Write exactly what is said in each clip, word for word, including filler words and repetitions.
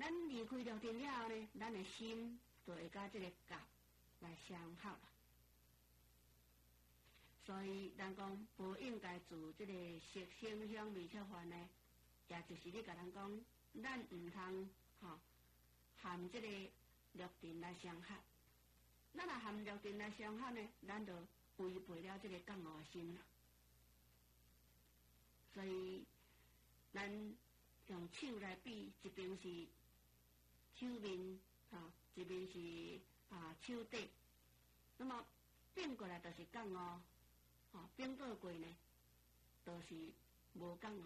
咱离开六尘了后呢，咱的心就会甲这个觉来相合了。所以人讲不应该做这个色声香味触法呢，也就是你甲人讲，咱唔通吼含这个六尘来相合。咱若含六尘来相合呢，咱就违背了这个觉悟的心了。所以咱用手来比，一边是手面，吼、哦，一边是啊手底，那么变过来就是觉悟，吼、哦，变倒过呢，都、就是无觉悟。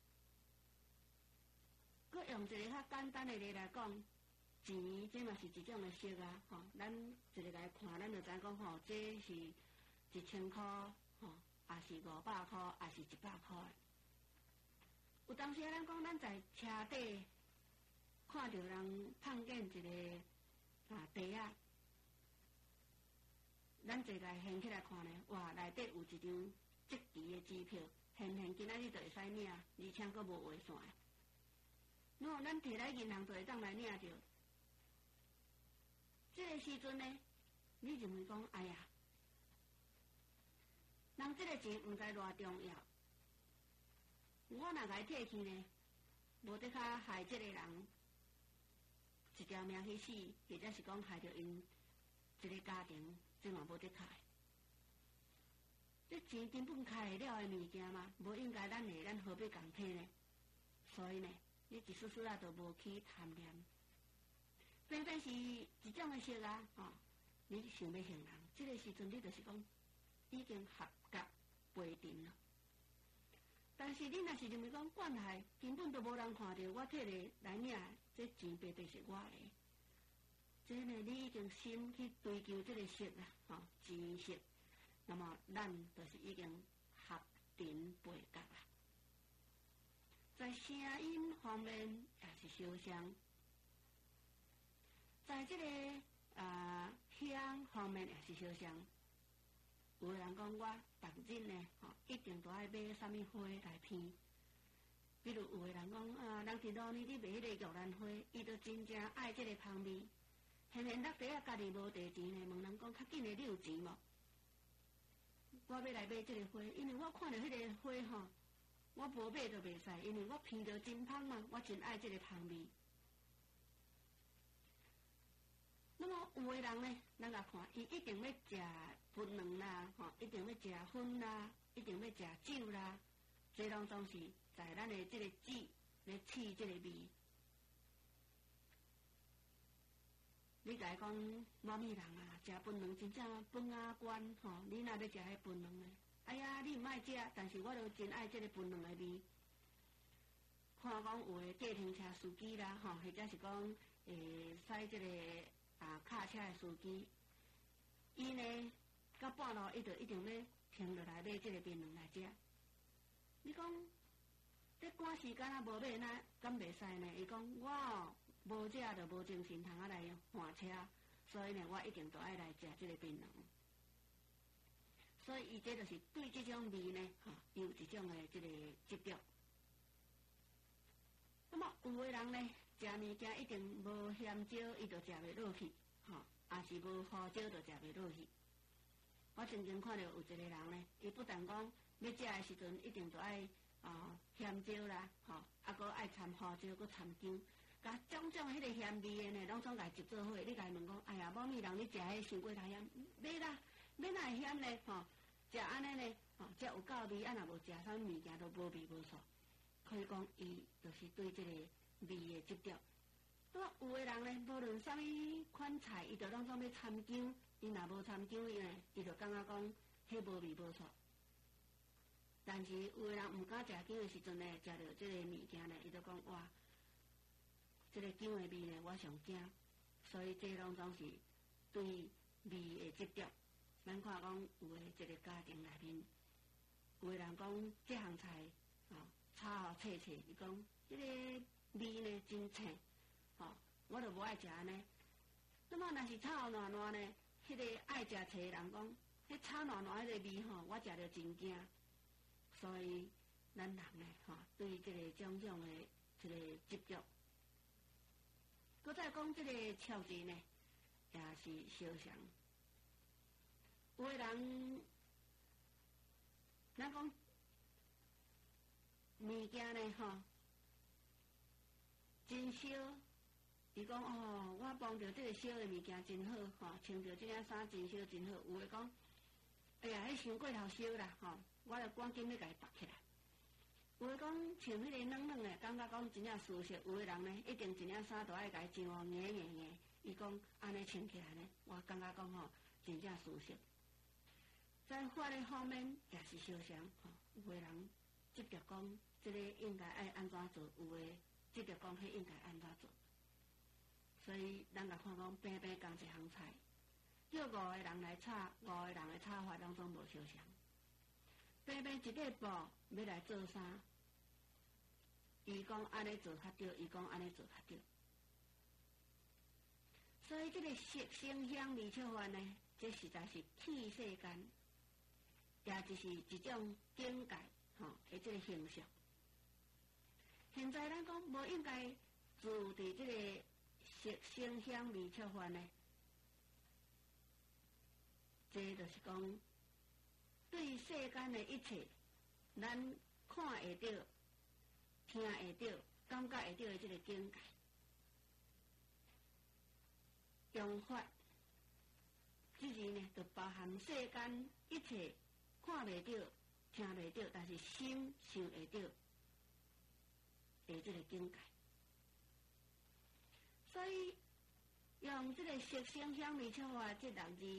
佮用一个较简单的例来讲，钱这嘛是一种的色啊，吼、哦，咱一个来看，咱就知讲吼，这是一千块，吼、哦，也是五百块，也是一百块。有当时咱讲，咱在车底看到人碰见一个啊袋仔，咱坐来掀起来看呢，哇，内底有一张即期的支票，现现今仔日就会使领，而且佫无画线。那么咱摕来银行就会当来领着。这个时阵呢，你认为讲，哎呀，人这个钱毋知偌重要。我若来摕去呢，无得较害这个人一条命去死，或者是讲害着因一个家庭，这嘛无得害。这钱根本开会了的物件嘛，无应该咱下咱何必共摕呢？所以呢，你一丝丝啊都无去贪念，偏偏是一种的色啊，吼、哦，你想要行人，这个时阵你就是讲已经合格背定了。但是你若是认为讲惯害，根本都无人看到我摕来来领，这钱白白是我的。这呢，你已经心去追求这个色啦，吼、哦，钱色，那么咱就是已经合定背觉啦。在声音方面也是相像，在这个啊香方面也是相像。有人讲我逐日呢，吼、哦，一定都爱买啥物花来片。比如有个人讲啊，人伫路呢，你买迄个玉兰花，伊就真正爱这个香味。现现落地啊，家己无地钱呢，问人讲较紧的，你有钱无？我要来买这个花，因为我看到迄个花吼、哦，我无买就袂使，因为我闻到真香嘛，我真爱这个香味。那么有的人呢，咱来看，伊一定要食槟榔啦，吼，一定要食薰啦，一定要食酒啦，这拢总是在咱的这个嘴来试这个味。你甲伊讲，某物人啊，食槟榔真正饭啊关吼，你若要食迄槟榔呢？哎呀，你毋爱食，但是我就真爱这个槟榔的味。看讲有的计程车司机啦，吼，或者是讲诶，驶这个啊卡车的司机，伊呢到半路伊就一定要停落来买这个槟榔来食。你讲，这赶时间啊无买那，敢袂使呢？伊讲我无食就无精神，通啊来换车，所以呢，我一定都爱来食这个槟榔。所以伊这就是对这种味呢，哈、哦，有一种的这个执着。那么有的人呢，食物件一定无咸椒，伊就食袂落去，吼、哦，也是无胡椒就食袂落去。我曾经看到有一个人呢，伊不但讲要食的时阵一定都爱啊、呃、咸椒啦，吼、哦，啊搁爱掺胡椒，搁掺姜，甲种种迄个咸味的呢，拢总来集做伙。你甲伊问讲，哎呀，某物人你食迄伤过头咸，袂啦，免那会咸呢，吼、哦，食安尼呢，吼、哦，才有够味，啊若无食啥物件都无味无素。可以讲，伊就是对这个味的执着。那么有的人呢，无论啥物款菜，伊就拢总要掺姜，伊若无掺姜呢，伊就感觉讲迄无味无素。但是有的人毋敢食姜的时阵呢，食到这个物件呢，伊就讲哇，这个姜的味呢，我上惊。所以这拢总是对味的执着。咱看讲有的一个家庭内面，有的人讲这项菜啊。哦炒好脆脆，伊讲这个味呢真清，吼、哦，我就无爱食安尼。那么若是炒软软呢，迄、那个爱食菜的人讲，迄炒软软迄个味吼，我食着真惊。所以咱人呢，吼、哦，对这个种种的这个执着， 再讲即个超值呢，也是相像。有诶人，咱讲物件呢吼，真烧。伊讲哦，我帮着即个烧诶物件真好，吼，穿着即领衫真烧真好。有诶讲，哎呀，迄伤过头烧啦，吼，我着赶紧要甲伊拔起来。有诶讲穿迄个软软诶，感觉讲真正舒适。有诶人呢，一定一领衫都爱甲伊穿哦硬硬硬。伊讲安尼穿起来呢，我感觉讲吼，真正舒适。在法律方面也是相像，吼，有诶人执着讲，即个应该爱安怎做；有诶执着讲，迄应该安怎做。所以咱来看讲，平平共一项菜，叫五个人来炒，五个人的炒法当中无相像。平平一块布要来做啥？伊讲安尼做较对，伊讲安尼做较对。所以这个色声香味触法呢，这实在是气世间，也就是一种境界，吼、哦，的这个形象。现在咱讲无应该住伫这个色声香味触法呢，这就是讲对世间的一切，咱看会到、听会到、感觉会到的这个境界。用法，即是呢，就包含世间一切看袂到、听袂到，但是心想会到的这个境界。所以用这个色声香味触法这六字，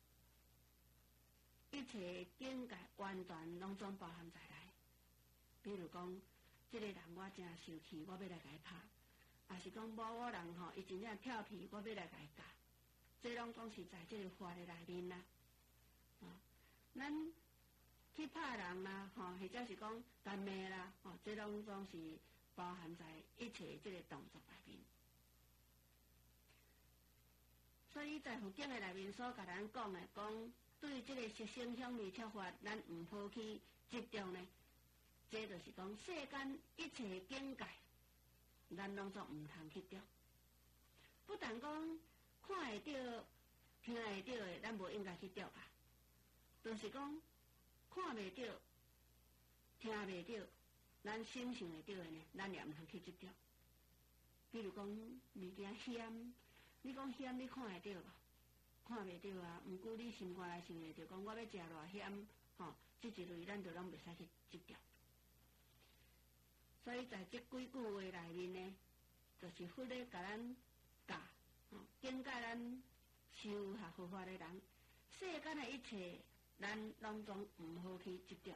一切境界完全拢总包含在内。比如讲，这个人我真生气，我要来甲伊拍。也是讲某某人吼，伊真正调皮，我要来甲伊教，这拢总是在这个法的内面啦。啊，咱去拍人啦，吼，或者是讲干骂啦，吼，这拢总是包含在一切这个动作内面。所以在佛经的内面所甲咱讲的，讲对这个色声香味触法，咱唔好去执着呢，这就是讲世间一切境界。咱拢总唔通去着，不但讲看会到、听会到的，咱无应该去着吧？就是讲看袂到、听袂到，咱心想会到的呢，咱也唔通去执着。比如讲物件险，你讲险，你看会到吧？看袂到啊，毋过你心肝内想会到，讲我要食偌险，吼，即一类咱就拢袂使去执着。所以在这几句话内面呢，就是佛咧甲咱教，吼，警戒咱修学佛法的人，世间的一切，咱拢总唔好去执着。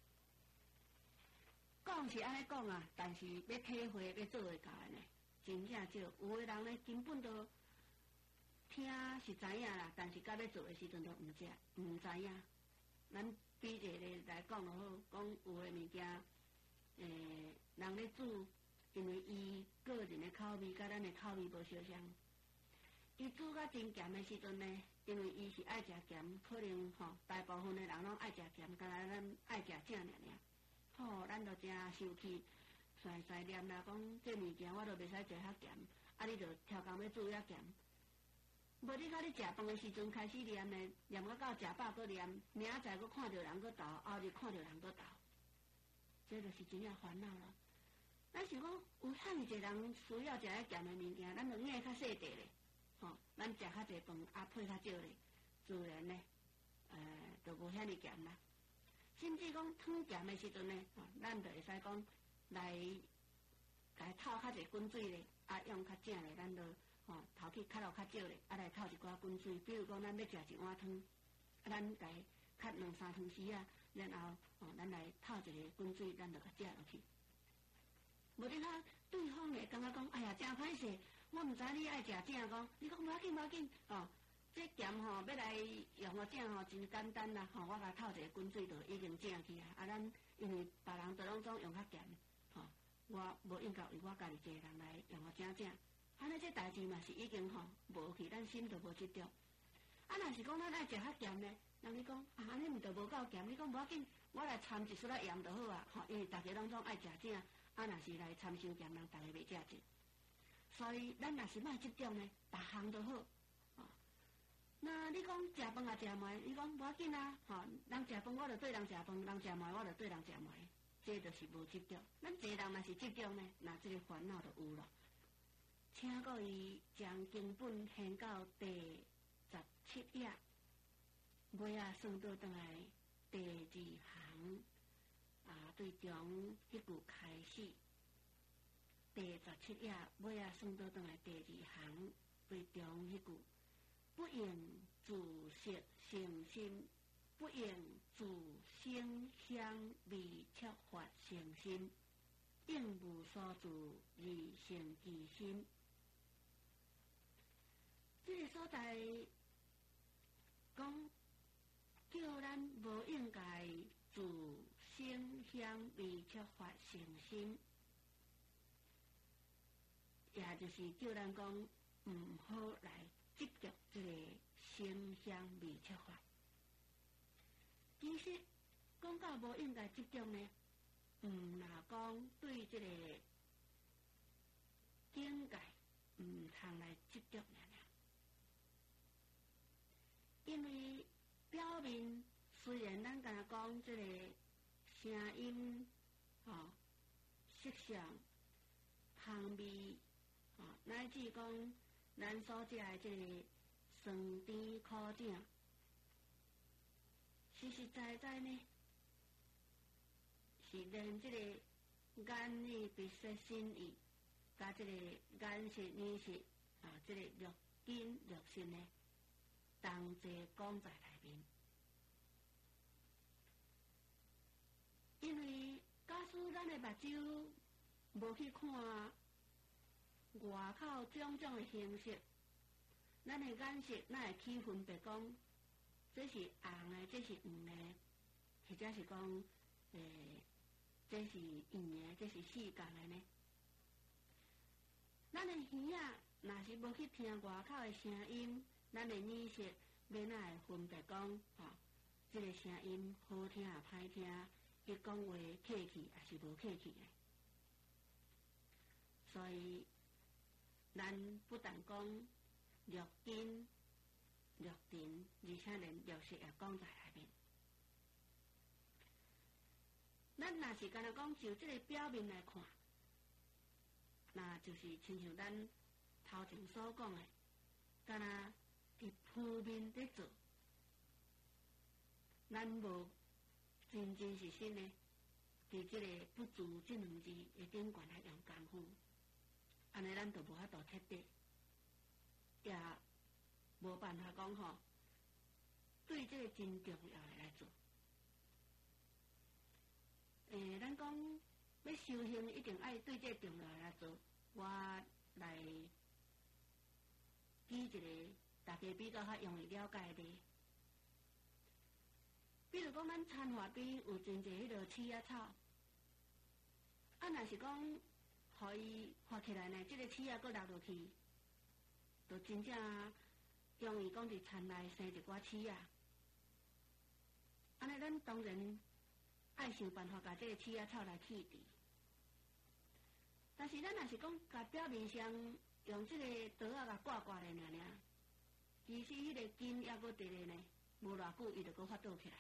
讲是安尼讲啊，但是要体会、要做会到的呢，真正少。有的人呢，根本都听是知影啦，但是到要做的时阵都唔知，唔知影。咱比一个来讲就好，讲有的物件。诶，人咧煮，因为伊个人的口味甲咱的口味无相像。伊煮甲真咸的时阵呢，因为伊是爱食咸，可能吼、哦、大部分的人拢爱食咸，敢若咱爱食正尔尔。吼、哦，咱就真生气，衰衰念啦，讲这物件我都袂使食遐咸，啊，你着超工要煮遐咸。无你甲你食饭的时阵开始念呢，念到到食饱搁念，明仔载搁看着人搁斗，后日看着人搁斗。这就是真正烦恼了。咱想讲，有遐尼侪人需要食遐咸的物件，咱就硬较细地咧，吼、哦，咱食较侪饭，啊配较少咧，自然呢，呃，就无遐尼咸啦。甚至讲汤咸的时阵呢，哦，咱就会使讲来，来透较侪滚水咧，啊用较正咧，咱就吼头去较落较少咧，啊来透一寡滚水。比如讲，咱要食一碗汤，啊咱来较两三汤匙啊。然后，哦，咱来透一个滚水，咱就甲食落去。无你看，对方会感觉讲，哎呀，真歹势，我毋知你爱食正，讲，你讲无要紧无要紧，哦，这咸吼要来用个正吼真简单啦，吼，我甲透一个滚水就已经正去啊。啊，咱因为别人都拢总用较咸，吼、哦，我无应该为我家己一个人来用个正正。安尼这代志嘛是已经吼无去，咱心就无执着。啊，若是讲咱爱食较咸呢？人你讲啊，安尼毋着无够咸，你讲无要紧，我来掺一撮仔盐就好啊，吼，因为大家拢总爱食正，啊，若是来掺伤咸，人大家袂食正。 所以咱若是莫执着呢，逐项都好。哦，那你讲食饭也食糜，你讲无要紧啊，吼、哦，人食饭我就对人食饭，人食糜我就对人食糜，这就是无执着。咱一个人若是执着呢，那这个烦恼就有了。请各位将经本献到第十七页，尾啊算倒转来第二行啊，对中迄句开始。第十七页尾啊算倒转来第二行对中迄句，不应自色成心，不应自性香味触法成心，应无所住而成其心。这个所在讲，叫咱无应该自性香味触法成心，也就是叫咱讲毋好来执着这个性香味触法。其实讲到无应该执着呢，毋若讲对这个境界毋通来执着尔。因为表面虽然咱敢若讲这个声音、吼、哦、色相、香味，吼、哦、乃至讲咱所食的这个酸甜苦澗，实实在在呢，是连这个眼耳鼻舌身意，甲这个眼识耳识啊，这个六根六识呢，同齐讲在内面。因为假使咱的目睭无去看外口种种的形式，咱的眼识哪会去分别讲这是红的，这是黄的，或者是讲诶、欸，这是圆的，这是四角的呢？咱的耳啊，若是无去听外口的声音，咱的耳识要哪会分别讲吼、哦，这个声音好听啊，歹听，伊讲话客气还是无客气的？所以，咱不但讲六根、六尘，而且连六识也讲在内面。咱若是干那讲就这个表面来看，那就是亲像咱头前所讲的，干那伫铺面在做，咱无真真实实呢，伫这个不足这两字的顶悬来用功夫，安尼咱就无法度彻底，也无办法讲吼，对这个真重要的来做。诶、欸，咱讲要修行，一定爱对这重要来做。我来举一个大家比较较容易了解的，比如讲咱参花边有真侪迄落刺仔草，啊，若是讲，互伊发起来呢，这个刺仔搁落落去，就真正容易讲伫田内生一寡刺仔。安尼咱当然爱想办法，甲这个刺仔草来去除。但是咱若是讲，甲表面上用这个刀啊甲刮刮咧尔尔，其实迄个根还搁伫咧呢，无偌久伊就搁发倒起来。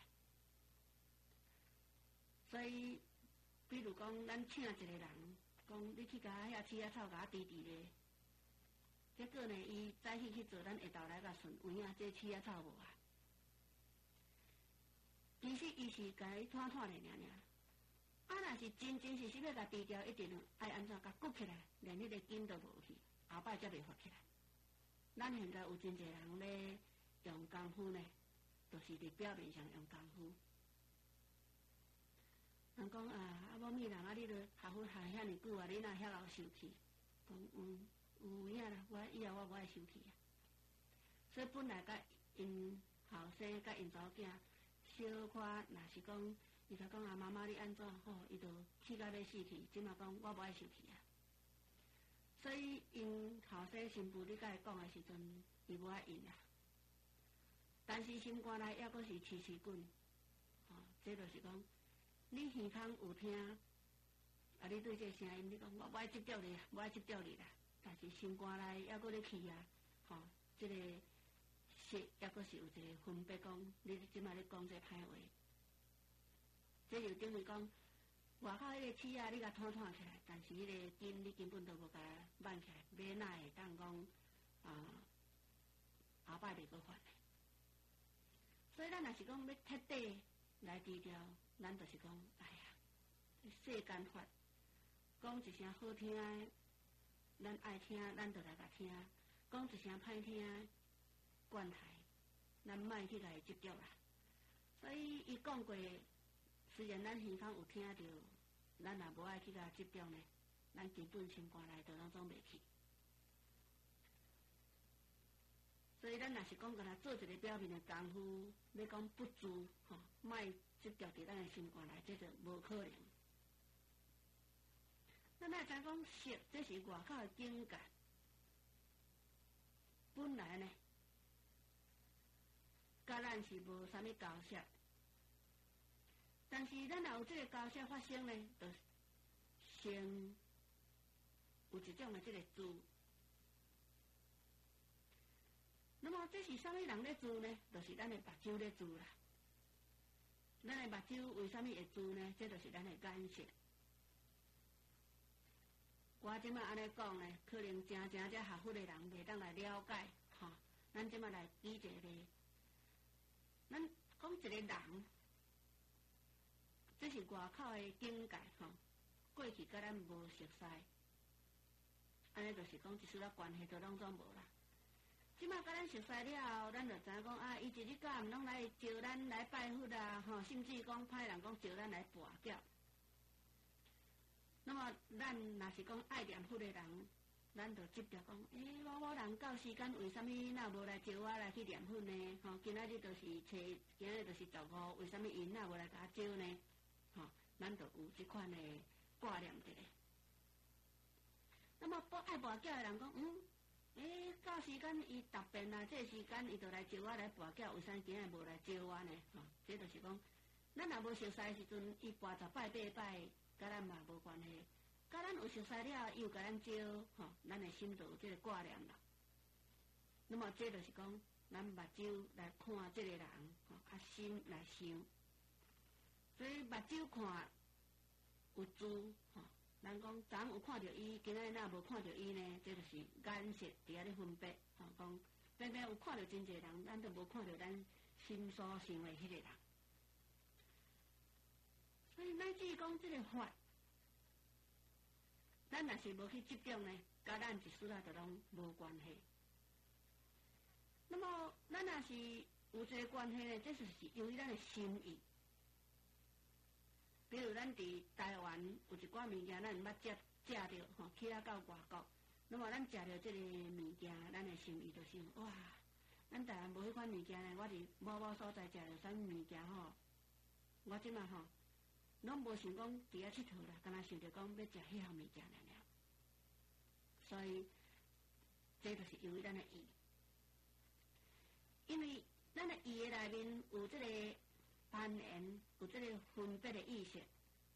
所以，比如讲，咱请一个人，讲你去甲遐刺仔草甲除除咧，结果呢，伊早起去做，咱下昼来甲顺，有影这刺仔草无啊？其实伊是甲伊摊摊咧尔尔。啊，若是真真实实要甲除掉，一定爱安怎甲骨起来，连迄个根都无去，后摆才袂发起来。咱现在有真侪人咧用功夫呢，就是伫表面上用功夫。人讲啊，啊，某咪人啊，你著学佛学遐尼久啊，你哪遐老受气？讲嗯，有影啦，我以后我无爱受气啊。所以本来甲因后生甲因查某囝小可，若是讲。伊甲讲啊，妈妈你安怎好？伊就气甲要死去，即马讲我无爱受气啊。所以因后生新妇你甲伊讲的时阵，伊无爱应啊。但是心肝内抑阁是气气滚，吼、哦，这就是讲你耳孔有听，啊，你对这声音你讲我无爱执着你，无爱执着你啦， 但是心肝内还阁咧去啊，吼、哦，即、这个色还阁是有一个分别讲，你即摆咧讲这歹话，这就等于讲外口迄个铁啊，你甲摊摊起来，但是迄个金你根本都无甲挽起来，要哪会当讲啊后摆袂阁发的？所以咱若是讲要彻底来低调，咱就是讲，哎呀，世间法，讲一声好听的，咱爱听，咱就来甲听；讲一声歹听的，惯台，咱莫去来执着啦。所以伊讲过，虽然咱耳孔有听着，咱也无爱去甲执着呢，咱根本心肝内就拢总袂去。所以咱若是讲，干那做一个表面的功夫，要讲不足，吼，莫执着伫咱的心肝内，这就无可能。咱爱知讲色，这是外口的境界，本来呢，甲咱是无啥物交涉，但是咱若有这个交涉发生呢，就先有一种的这个字。那么这是啥物人咧做呢？就是咱的目睭咧做啦。咱的目睭为啥物会做呢？这就是咱的眼色。我即马安尼讲呢，可能真正这学佛的人袂当来了解，吼、哦。咱即马来举一个例，咱讲一个人，这是外口的境界，吼、哦。过去甲咱无熟悉，安尼就是讲一丝仔关系都拢总无啦。即马甲咱熟悉了后，咱就知影讲啊，伊一日到暗拢来招咱来拜佛啊，吼，甚至讲歹人讲招咱来跋筊。那么咱若是讲爱念佛的人，咱就执着讲，诶、欸，某某人到时间为啥物若无来招我来去念佛呢？吼、哦，今仔日就是初，今仔日就是十五，为啥物因若无来甲我招呢？吼、哦，咱就有即款的挂念一个。那么不爱跋筊的人讲，嗯。诶、欸，到时间伊答辩啦，这时间伊就来招我来跋筊，为啥今日无来招我呢？吼、哦，这就是讲，咱若无熟悉的时阵，伊跋十摆八摆，甲咱嘛无关系。甲咱有熟悉了，伊又甲咱招，吼、哦，咱的心就有这个挂念啦。那么这就是讲，咱目睭来看这个人，吼、哦，啊心来想，所以目睭看有珠，吼、哦。人讲，昨有看到伊，今仔若无看到伊呢？这就是眼色伫遐咧分别。吼、哦，讲偏偏有看到真侪人，咱都无看到咱心所想的迄个人。所以乃至于讲这个法，咱若是无去执着呢，甲咱一丝仔就拢无关系。那么，咱若是有这个关系呢，这就是由于咱的心意。比如咱伫台湾有一寡物件，咱毋捌食食着，吼，去啊到外国，那么咱食着即个物件，咱的心意就想，哇，咱台湾无迄款物件呢，我伫某某所在食着啥物物件吼，我即马吼，拢无想讲伫遐佚佗啦，敢若想着讲要食迄项物件了了。所以，这就是由于咱的意，因为咱的意的内面有即个攀缘，有即个分别的意识，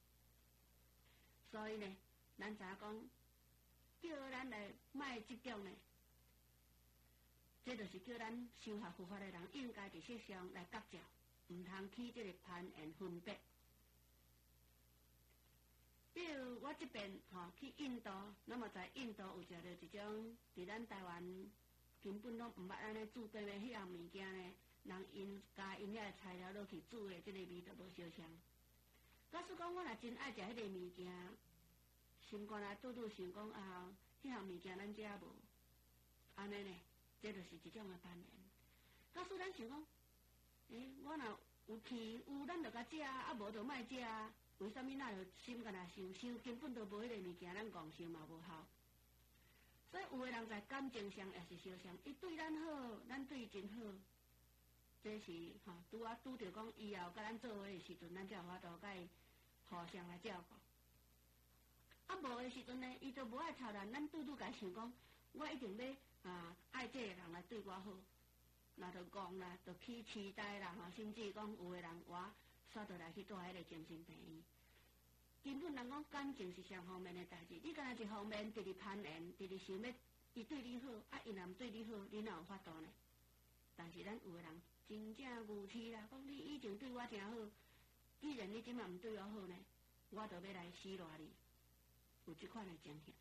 所以呢，咱知影讲，叫咱来卖执着呢，这就是叫咱修学佛法的人应该伫世上来觉照，毋通起即个攀缘分别。比如我这边吼、哦、去印度，那么在印度有食到一种伫咱台湾根本拢毋捌安尼煮变的迄样物件呢。人因加因遐材料落去煮的，即个味都无相像。假使讲我若真爱食迄个物件，心肝内拄拄想讲啊，迄项物件咱遮无，安尼呢，这就是一种的攀缘。假使咱想讲，诶、欸，我若有去有，咱就甲食，啊无就莫食，为什么咱就心肝内想想，根本都无迄个物件，咱讲想嘛无效。所以有的人在感情上也是相像，伊对咱好，咱对伊真好。这是吼，拄啊拄着讲以后甲咱做伙的时阵，咱才有法度甲伊互相来照顾。啊，无的时阵呢，伊就无爱吵咱，咱拄拄甲想讲，我一定要啊爱这个人来对我好，那就讲啦，就去期待啦吼，甚至讲有的人我煞倒来去住迄个精神病院。 根本人讲感情是双方面的代志，你敢若一方面直直攀缘，直直想要伊对你好，啊，伊若毋对你好，你哪有法度呢？但是咱有个人真正牛气啦，讲你以前对我诚好，既然你即马毋对我好呢，我就要来死赖你，有即款的情形。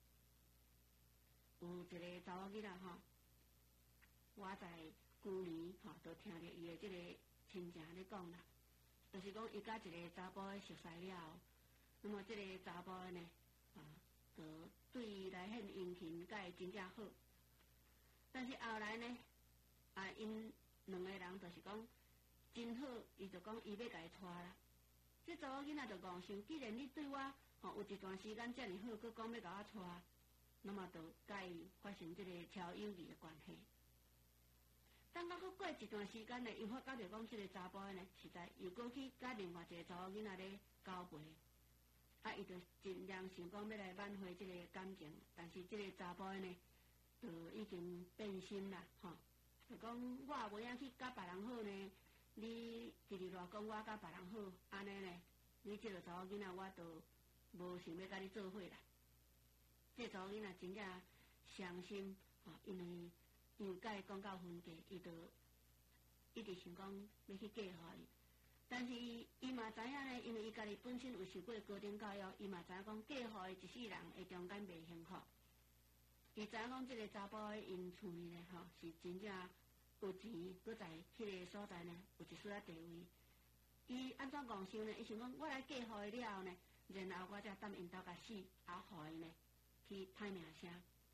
有一个查某囡仔吼，我在旧年吼，都听着伊的即个亲情咧讲啦，就是讲伊甲一个查甫的熟识了后，那么即个查甫的呢，啊，就对伊来献殷勤，甲伊真正好。但是后来呢，啊，因两个人就是讲真好，伊就讲伊要甲伊娶啦。即查某囡仔就误想，既然你对我吼、哦、有一段时间遮尔好，佮讲要甲我娶，那么就甲伊发生即个超友谊的关系。等到佮过一段时间呢，伊发觉着讲，即个查甫呢，实在又过去甲另外一个查某囡仔咧交陪，啊，伊就尽量想讲要来挽回即个感情，但是即个查甫呢，就已经变心啦，吼、哦，就讲我也无影去甲别人好呢，你直直来讲我甲别人好，安尼呢，你即个查某囡仔我就无想要甲你做伙啦。即个查某囡仔真正伤心，吼、哦，因为。因为甲伊讲到分家，伊就一直想讲要去嫁互伊，但是伊伊嘛知影呢，因为伊家己本身有受过高等教育，伊嘛知影讲嫁互伊一世人会中间袂幸福。伊知影讲即个查甫的因厝呢，吼、哦、是真正有钱，搁在迄个所在呢有一丝仔地位。伊安怎讲想呢？伊想讲我来嫁互伊了后呢，然后我才等因兜甲死，啊，互伊呢去歹名声。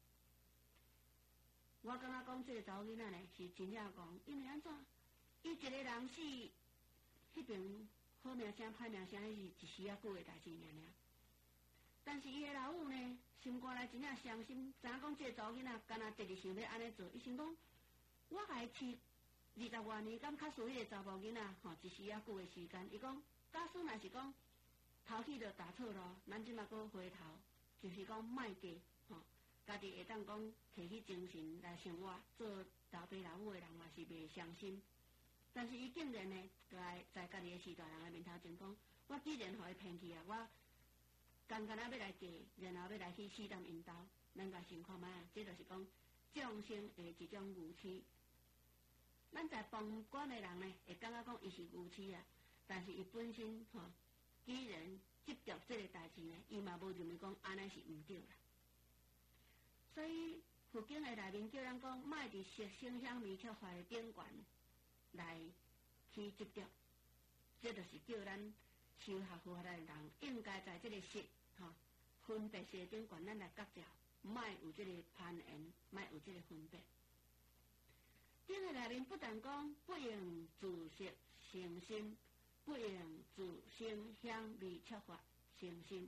我感觉讲，这个查某囡仔呢是真正讲，因为安怎？伊一个人死，迄边好名声、歹名声，迄是一时啊久的代志尔尔。但是伊的老母呢，心肝内真正伤心，知影讲这个查某囡仔干那直直想要安尼做，伊想讲，我甲伊饲二十多年，敢较输迄个查某囡仔吼，一时啊久的时间。伊讲，假使若是讲头去就踏错咯，咱即马搁回头，就是讲卖嫁吼。家己会当讲摕起精神来生活，做老爸老母的人嘛是袂伤心。但是伊竟然呢，在在家己的四大人的面头前讲，我既然互伊骗去啊，我刚刚啊要来嫁，然后要来去试探因兜，咱家想看觅啊，这就是讲众生的一种牛痴。咱在旁观的人呢，会感觉讲伊是牛痴啊，但是伊本身吼、哦，既然执着这个代志呢，伊嘛无认为讲安尼是毋对啦。所以佛经的内面叫人讲，莫伫色声香味触法的顶悬来去执着，这就是叫咱修学佛法的人应该在这个色吼、哦、分别色顶悬，咱来觉照，莫有这个攀缘，莫有这个分别。经的内面不但讲不应自色成心，不应自声香味触法成心。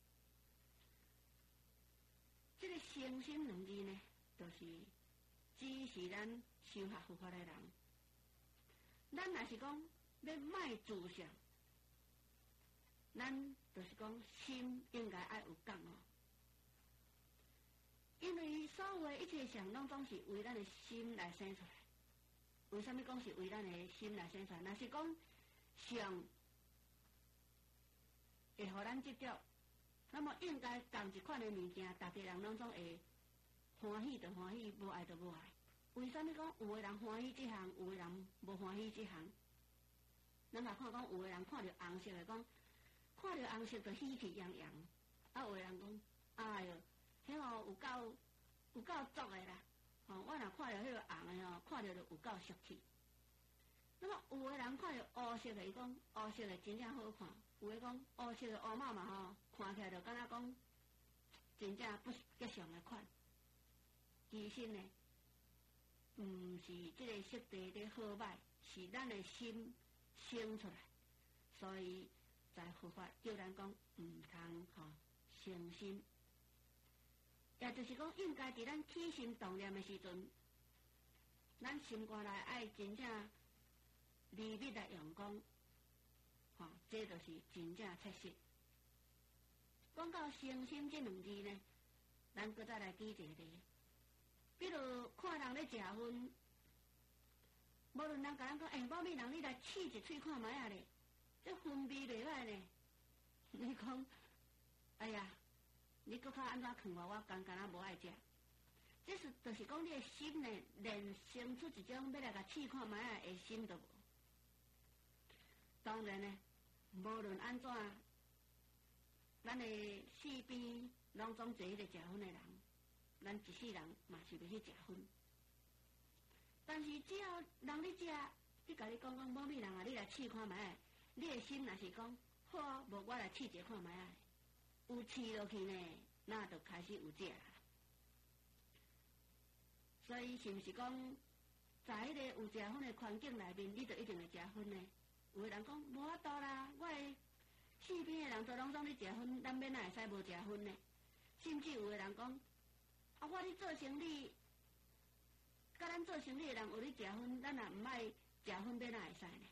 这个诚心两字呢，就是指示咱修学佛法的人，咱若是讲要卖自相，咱就是讲心应该爱有感哦，因为所有的一切相拢总是为咱的心来生出来。为什么讲是为咱的心来生出来？若是讲相会互咱执着。那么应该同一款的物件，大家人拢总会欢喜就欢喜，无爱就无爱。为什么讲有的人欢喜这项，有的人无欢喜这项？咱来看讲，有的人看到红色的讲，看到红色就喜气洋洋；啊，有的人讲，哎哟，迄吼有够有够俗的啦！吼、哦，我若看到迄个红的吼，看到就有够俗气。那么有的人看到乌色的，伊讲乌色的真正好看。有的讲乌色的乌妈妈吼，看起来就敢若讲真正不吉祥的款。其实呢，毋是即个色地的好歹，是咱的心生出来。所以在佛法叫咱讲毋通吼诚心，也就是讲应该伫咱起心动念的时阵，咱心肝内爱真正利密来用功。吼、哦，这就是真正切实。讲到诚心这两字呢，咱搁再来举一个例，比如看人咧食薰，无论人甲咱讲，诶、欸，某美人你来试一喙看觅啊咧，这薰味袂歹咧， 你讲，哎呀，你搁较安怎劝我？我刚刚啊无爱食。这是就是讲你的心呢，连生出一种要来甲试看卖啊的心都无。当然呢，无论安怎，咱的四边拢总做迄个食薰的人，咱一世人嘛是要去食薰。但是只要人咧食，你甲你讲讲某物人啊，你来试看卖，你的心若是讲好啊，无我来试一看卖啊，有试落去呢，那就开始有食啦。所以是毋是讲，在迄个有食薰的环境内面，你就一定会食薰呢？有个人讲无法度啦，我的四边的人都拢总咧食薰，咱免哪会使无食薰呢？甚至有个人讲，啊，我咧做生意，甲咱做生意的人有咧食薰，咱也毋爱食薰，免哪会使呢？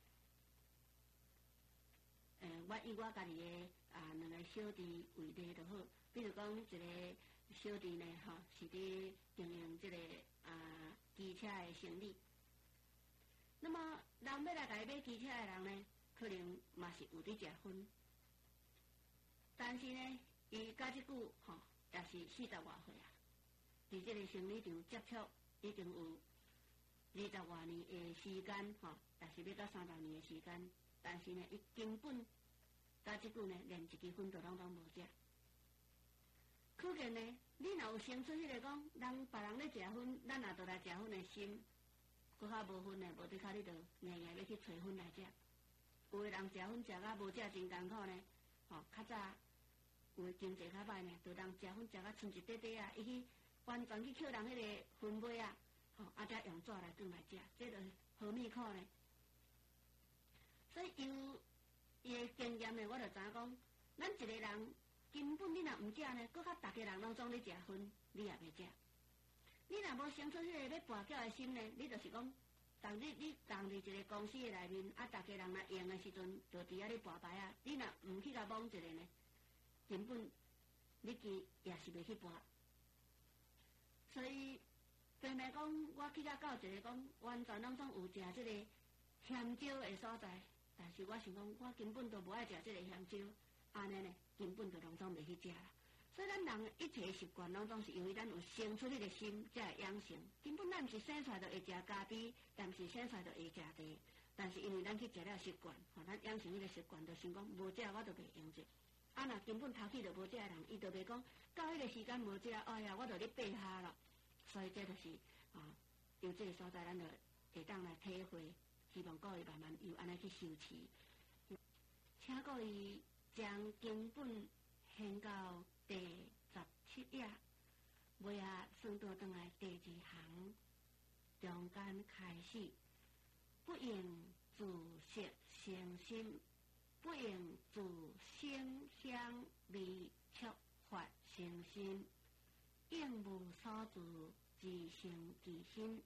诶、欸，我以我家己的啊两个小弟为例就好，比如讲一个小弟呢，吼、哦、是伫经营即、这个啊机车的生意。那么人要来家买机车的人呢，可能嘛是有伫食薰，但是呢，伊到即久吼、哦、也是四十外岁啊，伫即个生意场接触已经有二十外年的时间吼、哦，也是要到三十年的时间，但是呢，伊根本到即久呢，连一支薰都拢拢无食。可见呢，你若有生出迄个讲，人别人咧食薰，咱也着来食薰的心。搁较无薰呢，无伫较你着硬硬要去找薰来食。有个人食薰食甲无食真艰苦呢，吼、哦，较早有个经济较歹呢，着人食薰食甲剩一块块啊，伊去完全去捡人迄个薰尾啊，吼、哦，啊则用纸来转来食，这着何米苦呢？所以由伊的经验呢，我着知影讲，咱一个人根本你若毋食呢，搁较逐个人拢总咧食薰，你也袂食。你若无生出迄个要跋筊的心呢，你就是讲，当日你当伫一个公司的内面，啊，逐个人来用的时阵，就伫遐咧跋牌啊。你若毋去甲摸一个呢，根本你去也是袂去跋。所以，并袂讲我去甲到一个讲完全拢总有食即个香蕉的所在，但是我想讲，我根本都无爱食即个香蕉，安尼呢，根本就拢总袂去食啦。所以咱人一切习惯拢总是由于咱有生出迄个心才会养成，根本咱毋是生出来就会食咖啡，也毋是生出来就会食茶，但是因为咱去食了习惯，吼，咱养成迄个习惯，就想讲无食我就袂用着。啊，若根本头起就无食的人，伊就袂讲到迄个时间无食，哎呀，我就咧爬下咯。所以这就是啊，由这个所在，咱就会当来体会，希望各位慢慢又安尼去修持，请各位将经本献到第十七页，尾啊算倒转来第二行，中间开始，不应自色生心，不应自性香味触法生心，应无所住，自性其心。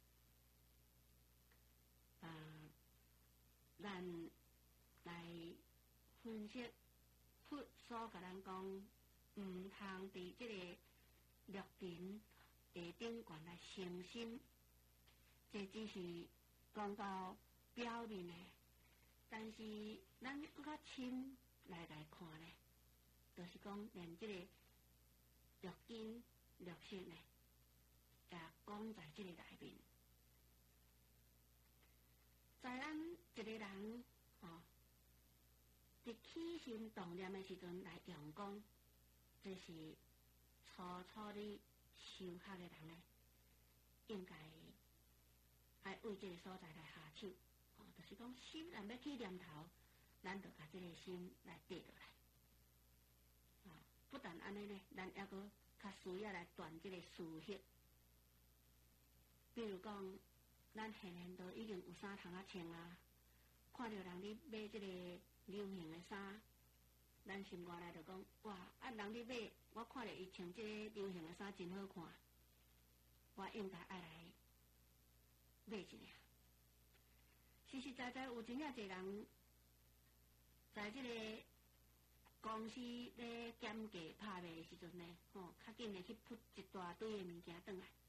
啊，咱来分析佛所甲咱讲。毋通伫即个绿林下顶悬来生心，这只是讲到表面的，但是咱搁较深来来看呢，就是讲连即个绿根绿色呢，也讲在即个内面，在咱一个人吼，伫起心动念的时阵来用功。这是初初的修学的人呢，应该爱为这个所在来下手，哦，就是讲心若要起念头，咱就把这个心来缀落来，啊、哦，不但安尼呢，咱还阁较需要来断这个思绪，比如讲，咱现在都已经有衫通啊穿啊，看到人咧买这个流行的衫。咱心肝内就讲，哇！啊，人咧买，我看着伊穿这个流行的衫真好看，我应该爱来买一件。实实在在有真正侪人，在这个公司咧减价拍卖的时阵呢，吼、哦，较紧的去铺一大堆的物件转来，